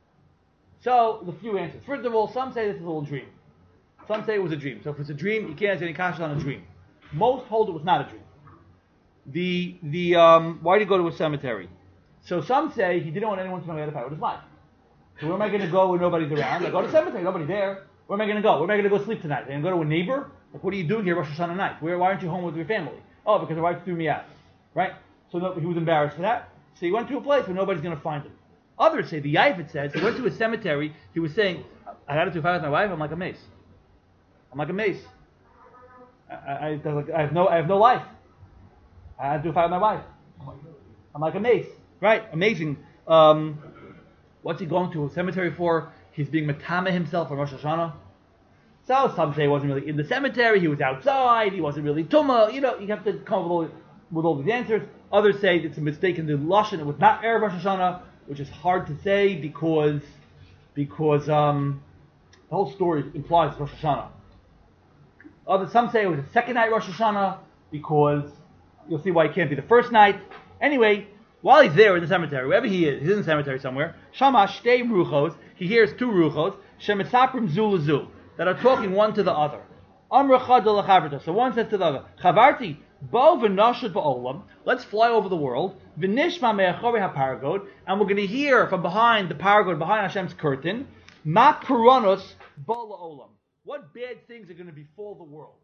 So, the few answers. First of all, some say this is a little dream. Some say it was a dream. So if it's a dream, you can't answer any questions on a dream. Most hold it was not a dream. The, the, um, why did he go to a cemetery? So some say he didn't want anyone to know he had a fight with his wife. So where am I going to go when nobody's around? I go to the cemetery, nobody there. Where am I going to go? Where am I going to go sleep tonight? Am I going to go to a neighbor? Like, what are you doing here Rosh Hashanah night? Where, why aren't you home with your family? Oh, because the wife threw me out. Right? So no, he was embarrassed for that. So he went to a place where nobody's going to find him. Others say, the Yifet says, he went to a cemetery, he was saying, I got into a fight with my wife, I'm like a mace. I'm like a mace. I, I, I, have no I have no life. I had to fight with my wife. I'm like a mace. Right? Amazing. Um, what's he going to a cemetery for? He's being matama himself on Rosh Hashanah. So some say he wasn't really in the cemetery, he was outside, he wasn't really tumah. You know, you have to come up with all, with all these answers. Others say it's a mistake in the Lashon, it was not Erev Rosh Hashanah, which is hard to say because because um, the whole story implies Rosh Hashanah. Others, some say it was the second night Rosh Hashanah because you'll see why it can't be the first night. Anyway, while he's there in the cemetery, wherever he is, he's in the cemetery somewhere. Shama shtei ruchos, he hears two ruchos, shemitzaprim zu lezu, that are talking one to the other. Amra chad lechavrta. So one says to the other, Chavarti, bo v'nashad ba'olam. Let's fly over the world. V'nishma me'achori ha'paragod, and we're going to hear from behind the paragod, behind Hashem's curtain, ma puranos bo la'olam. What bad things are going to befall the world?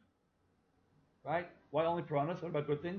Right? Why only puranos? What about good things?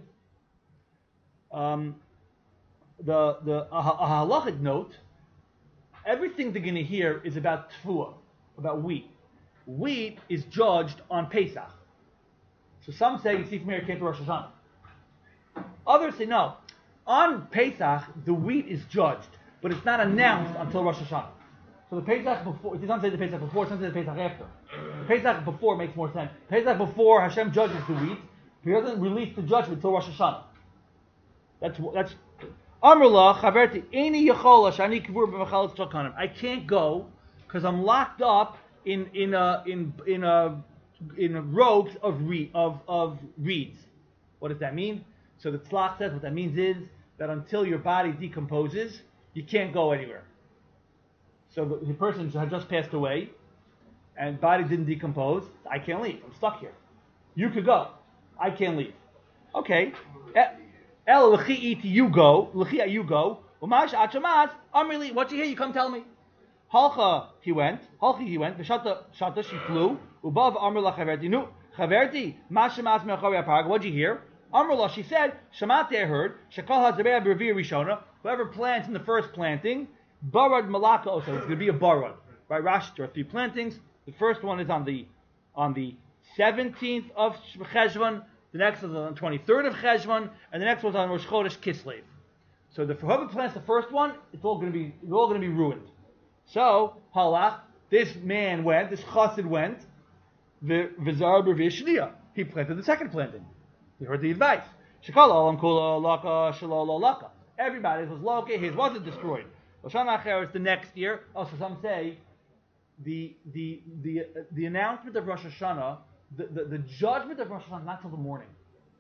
Um, the the a, a halachic note, everything they're going to hear is about tfuah, about wheat. Wheat is judged on Pesach. So some say, you see from here, it came to Rosh Hashanah. Others say, no. On Pesach, the wheat is judged, but it's not announced until Rosh Hashanah. So the Pesach before, some say the Pesach before, some say the Pesach after. The Pesach before makes more sense. Pesach before, Hashem judges the wheat, but he doesn't release the judgment until Rosh Hashanah. That's, that's, Amrullah, Chaverti, Eini Yechola, Shani Kivur B'Mechalas Chokanim. I can't go, because I'm locked up in, in a, in, in a, in robes of, re, of, of reeds. What does that mean? So the Tzlach says what that means is that until your body decomposes, you can't go anywhere. So the, the person had just passed away, and body didn't decompose. I can't leave. I'm stuck here. You could go. I can't leave. Okay. El l'chi'it, you go. L'chi'a, you go. Umash achamas. Amrili, what you hear? You come tell me. Halcha, he went. Halchi, he went. V'shata, shata, she flew. Ubav amrila chaverti. Nu, chaverti. Mashamas me'achori ha'parag. What'd you hear? Amrullah, she said, Shamati, I heard, Shekal HaZareh B'Revi'ah Rishona, whoever plants in the first planting, Barad Malaka also. It's going to be a barad. Right, Rashi, there are three plantings. The first one is on the on the seventeenth of Cheshvan. The next is on the twenty-third of Cheshvan, and the next one's on Rosh Chodesh Kislev. So the whoever plants the first one, it's all going to be it's all going to be ruined. So halach, this man went, this chassid went, the v'zar b'vishniya. He planted the second planting. He heard the advice. Shekal olam kula laka shalol laka. Everybody was loka. His wasn't destroyed. Hoshana Acheres the next year. Also, some say the the the uh, the announcement of Rosh Hashanah, the, the, the judgment of Rosh Hashanah, is not till the morning.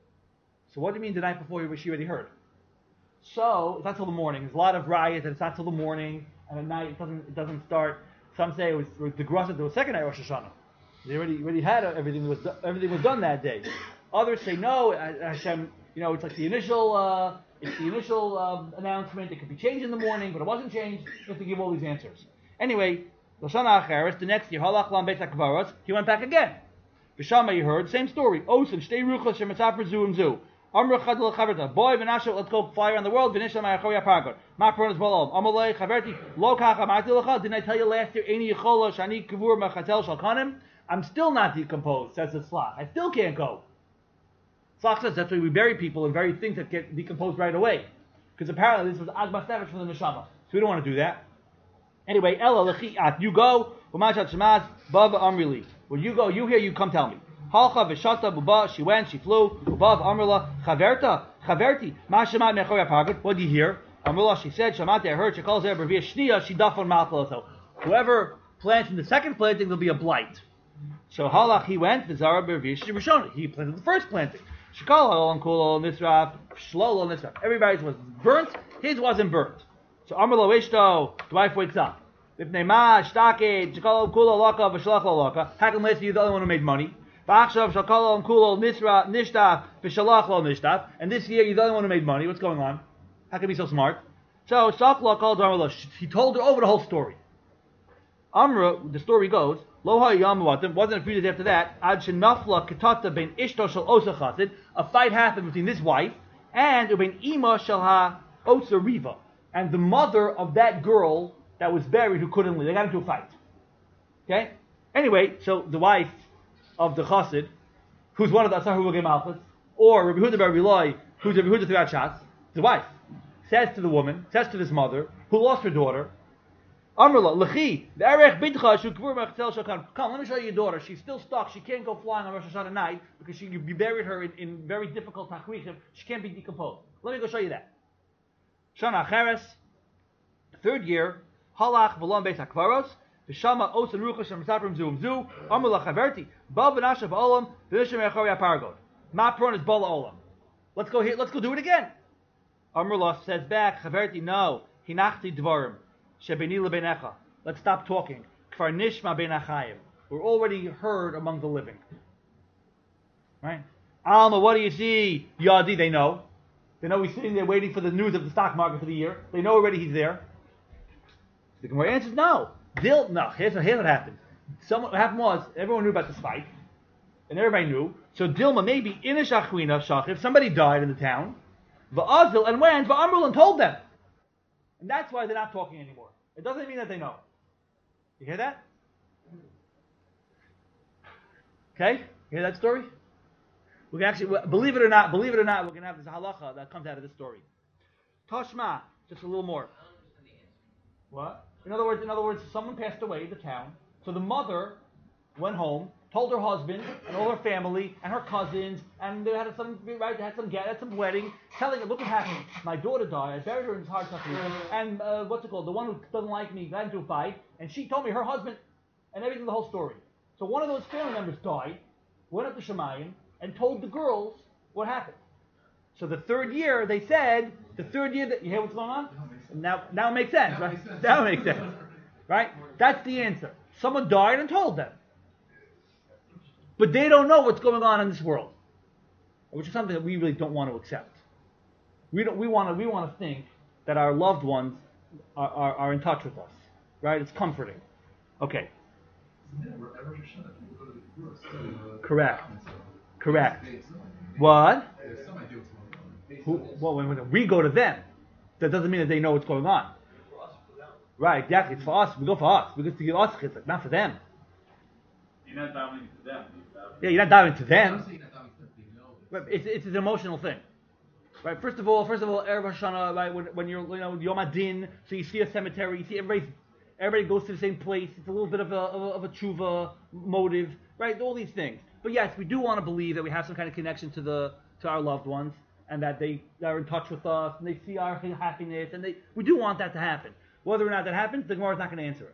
So what do you mean the night before you she already heard? So it's not till the morning. There's a lot of riots, and it's not till the morning, and at night it doesn't it doesn't start. Some say it was, it was the Grasa to the second night of Rosh Hashanah. They already already had everything was everything was done that day. Others say no, Hashem. You know, it's like the initial uh, it's the initial um, announcement. It could be changed in the morning, but it wasn't changed. You have to give all these answers. Anyway, Lashana Acheres, the next year, Halach Lam Beit HaKvaros, he went back again. V'shama, you heard, same story. Osin, Shtei Ruchas, Shemetzafer Zu and Zu. Amr Chad L'Chaverta, boy, V'nasha, let's go fly around the world, V'nishla Ma'achori HaPargot. Ma'akron is Balom. Amalei, Chaverti, Lo Kacha, Ma'ati L'cha, didn't I tell you last year, Eini Yechola, Shani Kavur, Machatel Shalkanim? I'm still not decomposed, says the Slach. I still can't go. Slach says that's why we bury people and bury things that get decomposed right away. Because apparently this was Agmas Nefesh from the Neshama. So we don't want to do that. Anyway, Ella Lechiat, you go, Umashat Shemaz, Baba Amrili. When you go, you hear, you come tell me. Halcha Vishata Buba, she went, she flew, above Amrila, Chaverta, Chaverti, Mashamat Mechoya Pargat, what do you hear? Amrila, she said, Shamati, I heard, she calls her Bravia Shnia, she duff on Malchalaso. Whoever plants in the second planting, there'll be a blight. So Halach, he went, Vizara Bravia Shishoni, he planted the first planting. Shekal Alon Kulol Nisraf, Shlolo Nisraf. Everybody's was burnt, his wasn't burnt. So Amrila Wishto, the wife wakes up. If Neima, Shtake, Shekal Kulol Laka, Vishlach Laka, how come last year you're the only one who made money? V'achshav Shekal Kulol Nisra, Nishtaf, Vishalach Lo Nishtaf, and this year you're the only one who made money. What's going on? How can you be so smart? So Shakla called Amrila, he told her over the whole story. Amra, the story goes, Lo ha'yamawatim, wasn't a few days after that, Ad shenafla ketata ben ishto shel osa chassid, a fight happened between this wife and ben ima shel ha-osa riva, and the mother of that girl that was buried who couldn't leave. They got into a fight. Okay? Anyway, so the wife of the chassid, who's one of the Asar Huvagim Malchus, or Rabbi Huda Bar Bilai, who's Rabbi Huda throughout Shas, the wife, says to the woman, says to this mother, who lost her daughter, Amrullah, Lechi, the Erech Bidcha, Shukvur Machtel Shulchan. Come, let me show you your daughter. She's still stuck. She can't go flying on Rosh Hashanah night because she, you buried her in, in very difficult tachrichim. She can't be decomposed. Let me go show you that. Shana Acheres, third year, Halach V'lom Beis HaKvaros, V'shama Os and Ruchas and Mesaprim Zum Zu, Amrullah Chaverti, Bal B'nashav Olam, V'nishim Echori HaPargot. Ma'pron is Bala Olam. Let's go here. Let's go do it again. Amrullah says back, Chaverti, no, Hinachti Dvarim. Let's stop talking. We're already heard among the living. Right? Alma, what do you see? Yadi, they know. They know he's sitting there waiting for the news of the stock market for the year. They know already he's there. The Gemara answers no. Dil, no. Here's what, here's what happened. Someone, what happened was everyone knew about this fight, and everybody knew. So Dilma, maybe in a shachwina shach, if somebody died in the town, va'azil and went va'amrul and told them. And that's why they're not talking anymore. It doesn't mean that they know. You hear that? Okay? You hear that story? We can actually, believe it or not, believe it or not, we're going to have this halacha that comes out of this story. Toshma, just a little more. What? In other words, in other words, someone passed away in the town, so the mother went home, told her husband and all her family and her cousins, and they had some right, they had some they had some wedding, telling her, look what happened. My daughter died. I buried her in this hard country, and uh, what's it called? The one who doesn't like me got into a fight, and she told me her husband and everything, the whole story. So one of those family members died, went up to Shemayim, and told the girls what happened. So the third year, they said, the third year that you hear what's going on? Now, now it makes sense, right? Now it makes sense, right? That's the answer. Someone died and told them. But they don't know what's going on in this world, which is something that we really don't want to accept. We don't. We want to. We want to think that our loved ones are, are, are in touch with us, right? It's comforting. Okay. Correct. Correct. What? Who? Well, when, when we go to them, that doesn't mean that they know what's going on. Right, exactly. It's for us. We go for us. We go to give us chizik, not for them. You're not davening to them. Yeah, you're not davening to I'm them. saying that I'm flipping, you know. Right, it's it's an emotional thing. Right. First of all, first of all, Erev Hashanah, right? When, when you're you know Yom Adin, so you see a cemetery, you see everybody, everybody goes to the same place. It's a little bit of a of a, of a tshuva motive, right? All these things. But yes, we do want to believe that we have some kind of connection to the to our loved ones, and that they are in touch with us, and they see our happiness, and they we do want that to happen. Whether or not that happens, the Gemara is not going to answer it.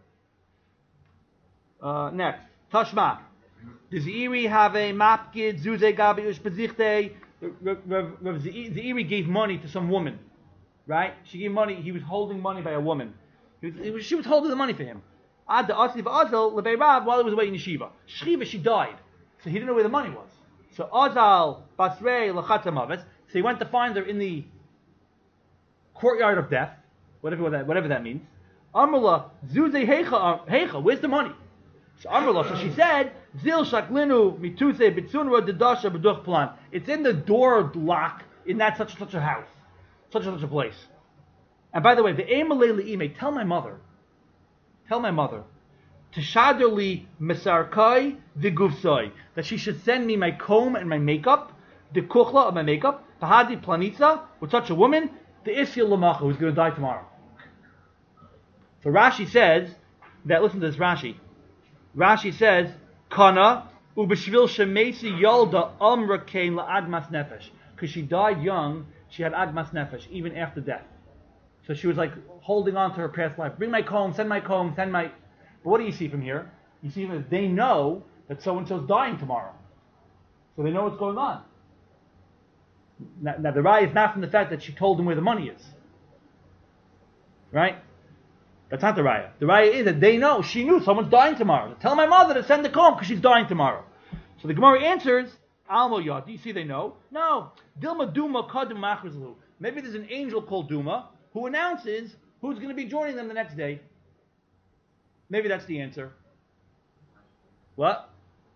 Uh, next, Tashma. Does Iri have a mapkid zuze gabi ushpezichte? Rav Zeiri gave money to some woman, right? She gave money. He was holding money by a woman. He was, he was, she was holding the money for him. Ad the Asli v'Azal lebei Rav while he was away in yeshiva. Shchiva, she died, so he didn't know where the money was. So Azal basrei lachatamavis. So he went to find her in the courtyard of death, whatever that whatever that means. Amrullah zuze heicha heicha. Where's the money? So Amrullah. So she said. Zil shaklinu mituse bitsunra dedasha b'duch plan. It's in the door lock in that such and such a house, such and such a place. And by the way, the emalei ime. Tell my mother. Tell my mother. Tishadoli mesarkai v'gufsoi. That she should send me my comb and my makeup, the kuchla of my makeup. Tahadi planitza with such a woman. The isyal lamacha who's going to die tomorrow. So Rashi says that. Listen to this, Rashi. Rashi says. Kana ubeshvil shemesi yolda amra kain la'agmas nefesh. Because she died young, she had agmas nefesh even after death. So she was like holding on to her past life. Bring my comb, send my comb, send my. But what do you see from here? You see that they know that so and so's dying tomorrow, so they know what's going on. Now, now the raya is not from the fact that she told them where the money is, right? That's not the raya. The raya is that they know, she knew someone's dying tomorrow. Tell my mother to send the comb because she's dying tomorrow. So the Gemara answers, Almo Yad. Do you see they know? No. Dilma Duma Kadim Machrizlu. Maybe there's an angel called Duma who announces who's going to be joining them the next day. Maybe that's the answer. What?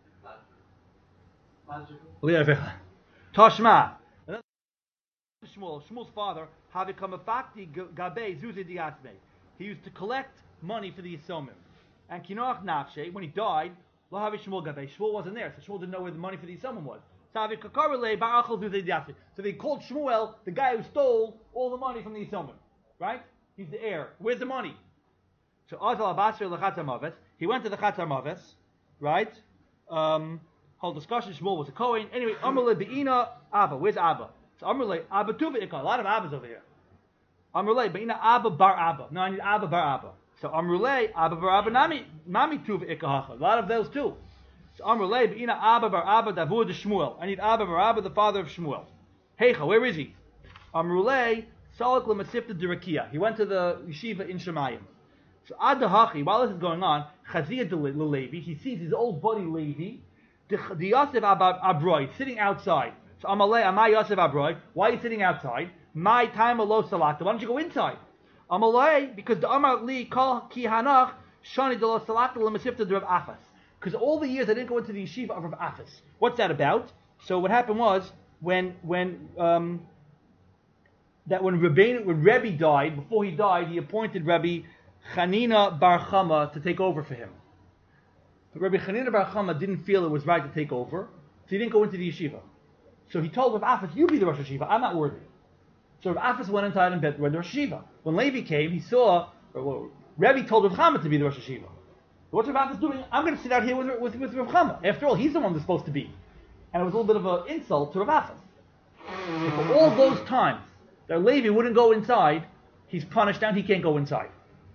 Tashma. Shmuel, Shmuel's father, Havikamafakti Gabe Zuzi Diasme. He used to collect money for the Yisomim. And Kinoach Nafshe, when he died, Lo Havi Shmuel Gabe. Shmuel wasn't there, so Shmuel didn't know where the money for the Yisomim was. So they called Shmuel the guy who stole all the money from the Yisomim. Right? He's the heir. Where's the money? So Azal Abasir Lechatz Maves. He went to the Chatz Maves, right? Um, whole discussion. Shmuel was a Kohen. Anyway, Amrle Beina Abba. Where's Abba? So Amrle Abba Tuva Ikka. A lot of Abbas over here. Amrulay, Beina Abba Bar Abba. No, I need Abba Bar Abba. So Amrulay, Abba Bar Abba Nami Mami Tuv Ikahacha. A lot of those too. So Amrulay, Beina Abba Bar Abba Davud Shmuel. I need Abba Bar Abba, the father of Shmuel. Heicha, where is he? Amrulay, Salak Lamasifta Dirakia. He went to the yeshiva in Shemayim. So Ad Hachi, while this is going on, Chaziyah de Levi, he sees his old buddy Levi, the Yosef Abroi, sitting outside. So Amalei, Amai Yosef Abroi, why are you sitting outside? My time alo salakta. Why don't you go inside? Amalei, because the Amar li kol ki hanach shani de lo salakta lemasifta de Rav Afas. Because all the years I didn't go into the yeshiva of Rav Afas. What's that about? So what happened was when when um, that when Rebbeinu, when Rebbe died, before he died, he appointed Rabbi Chanina Bar Chama to take over for him. But Rabbi Chanina Bar Chama didn't feel it was right to take over, so he didn't go into the yeshiva. So he told Rav Afas, "You be the Rosh Yeshiva. I'm not worthy." So Rav Afas went inside and went to Rosh Yeshiva. When Levi came, he saw, or, well, Rebbe told Rav Chama to be the Rosh Yeshiva. What's Rav Afas doing? I'm going to sit out here with, with, with Rav Chama. After all, he's the one that's supposed to be. And it was a little bit of an insult to Rav Afas. And for all those times that Levi wouldn't go inside, he's punished and he can't go inside.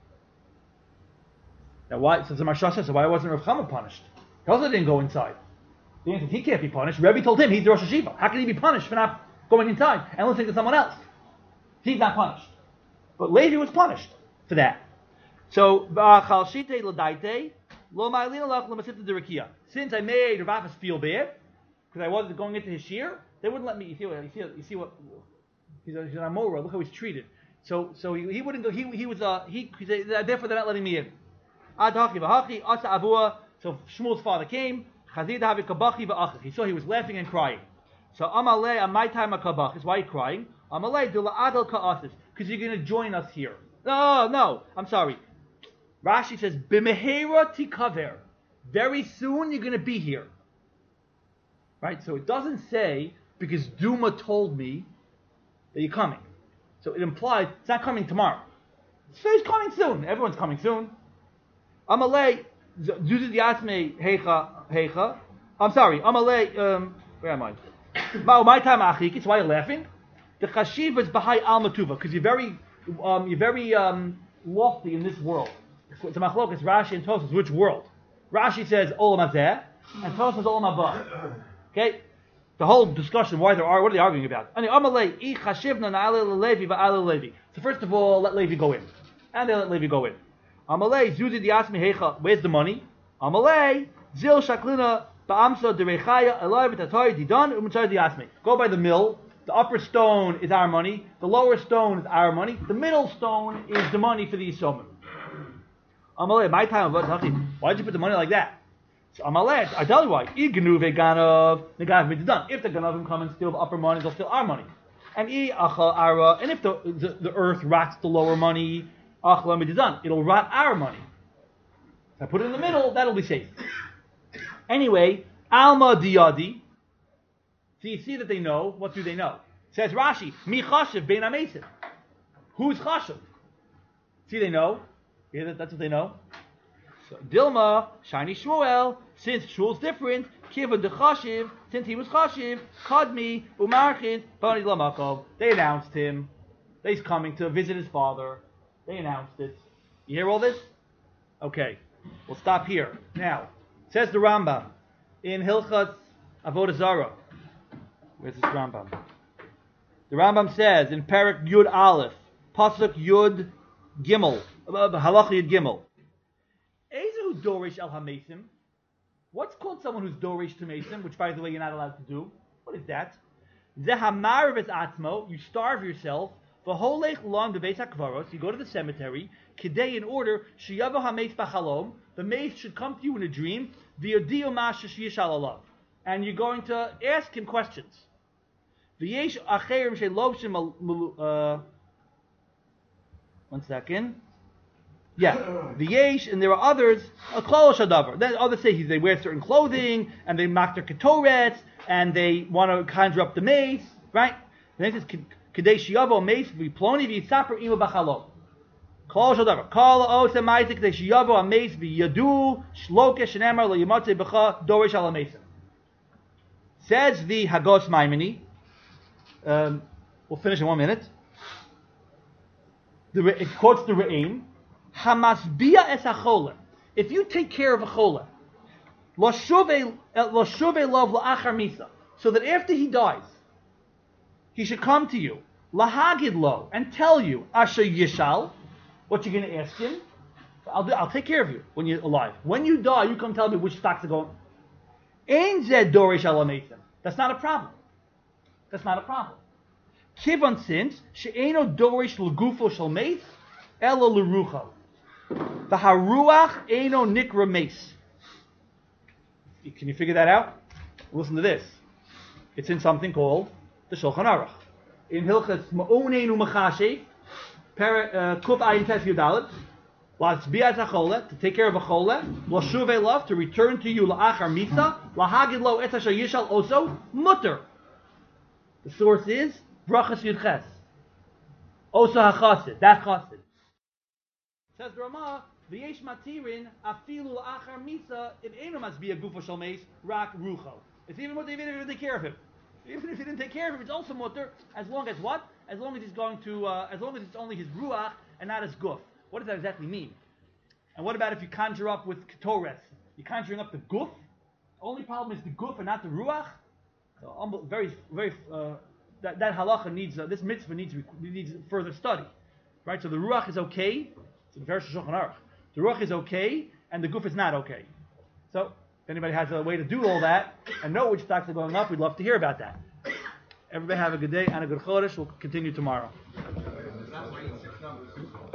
Now why, so the Maharsha says, so why wasn't Rav Chama punished? He also didn't go inside. The answer is he can't be punished. Rebbe told him he's the Rosh Yeshiva. How can he be punished for not going inside and listening to someone else? He's not punished. But Levi was punished for that. So, since I made Rav Afas feel bad, because I wasn't going into his shir, they wouldn't let me. You see what? You see, you see what? He's, a, he's an Amora. Look how he's treated. So, so he, he wouldn't go. He, he was. Uh, he, he said, therefore, they're not letting me in. So Shmuel's father came. He saw he was laughing and crying. So Amalei, on my time, Kabach. Why are you crying? Amalei, because you're going to join us here. No, no, I'm sorry. Rashi says, B'mehera tikaver. Very soon you're going to be here. Right? So it doesn't say, because Duma told me that you're coming. So it implies it's not coming tomorrow. So he's coming soon. Everyone's coming soon. Amalei, Zuzi Yasme Hecha Hecha. I'm sorry. Amalei, um, where am I? My time achik. It's why you're laughing. The chashiv is b'hai al matuva because you're very, um, you're very um, lofty in this world. It's a machlokas Rashi and Tosfos. Which world? Rashi says olam hazeh, and Tosfos says olam haba. Okay, the whole discussion why they're what are they arguing about? So first of all, let Levi go in, and they let Levi go in. Amalei Zuzi Diasmi Hecha. Where's the money? Amalei Zil Shaklina Ba'amsa Derechaya Elai V'Tatari Didan Umchar Diasmi. Go by the mill. The upper stone is our money. The lower stone is our money. The middle stone is the money for the Yisomim. Amalei, my time. Why did you put the money like that? So Amalei, I tell you why. If the Ganavim come and steal the upper money, they'll steal our money. And and if the, the, the earth rots the lower money, it'll rot our money. If I put it in the middle, that'll be safe. Anyway, Alma Diyadi. So you see that they know. What do they know? Says Rashi, Mi Chashiv Bein HaMesim. Who's Chashiv? See, they know. Yeah, that, that's what they know. So Dilma, Shiny Shmuel, since Shmuel's different, Kiva de Chashiv, since he was Chashiv, Kadmi, Umarchid, Bani Lamakov. They announced him. He's coming to visit his father. They announced it. You hear all this? Okay. We'll stop here. Now, says the Rambam in Hilchas Avodah Zarah. Where's this Rambam? The Rambam says in Perek Yud Aleph, Pasuk Yud Gimel, Halacha Yud Gimel. Ezu Dorish El HaMesim. What's called someone who's Dorish to Mesim, which by the way you're not allowed to do? What is that? Zehamar Ves Atzmo, you starve yourself. V'holech Lon Bebeis HaKvaros, you go to the cemetery. Kidei in order, Sheyavo HaMeis B'Chalom, the mace should come to you in a dream. V'yodiu Ma Sheshiyishal Alav, and you're going to ask him questions. V'yesh acherim shelovshim uh one second. Yeah. V'yesh, and there are others, a klal shadavar. Then others say they wear certain clothing, and they mock their ketorets, and they want to conjure up the mace, right? And then it says, Kedei shiyavo mace v'ploni v'yitzaper imo b'chalom. Klal shadavar. Kol o semaisik kedei shiyavo a mace v'yadu shloke shenemar lo yimatze b'cha dorish al ha-mesim. Says the Hagos Maimoni, um, we'll finish in one minute. The, it quotes the Re'im, Hamasbia es ha'chola. If you take care of a chola, lo shuve lov la'achar misa, so that after he dies, he should come to you, lahagid lo, and tell you, asher yishal, what you're going to ask him. I'll do, I'll take care of you when you're alive. When you die, you come tell me which stocks are going. Ein zed dorish al ha-mesim. That's not a problem. That's not a problem. Kivon since she'eno dorish l'gufo shel meis elo l'rucho. The haruach eno nikra meis. Can you figure that out? Listen to this. It's in something called the Shulchan Aruch. In Hilchas Ma'oneinu Machashe, Kuf Ayin Tes Yudalet, La'tzbiya Zachola, to take care of a chola, L'shuve love, to return to you La'achar Misa, La'hagid lo et asher yishal also, Mutter. The source is Brachas Yudches. Also HaChasid, that Chasid. Says the Ramah, V'yesh matirin afilu La'achar Misa, if Eino Masbiya Gufo Shel Meis, Rak Rucho. It's even mutter even if you didn't take care of him. Even if you didn't take care of him, it's also mutter, as long as what? As long as he's going to, uh, as long as it's only his Ruach and not his Guf. What does that exactly mean? And what about if you conjure up with Ketores? You're conjuring up the Guf? The only problem is the Guf and not the Ruach? So, um, very, very, uh, that, that halacha needs, uh, this mitzvah needs, needs further study. Right? So the Ruach is okay. It's in Versha Shulchan Aruch. The Ruach is okay, and the Guf is not okay. So, if anybody has a way to do all that, and know which stocks are going up, we'd love to hear about that. Everybody have a good day and a good chodesh. We'll continue tomorrow.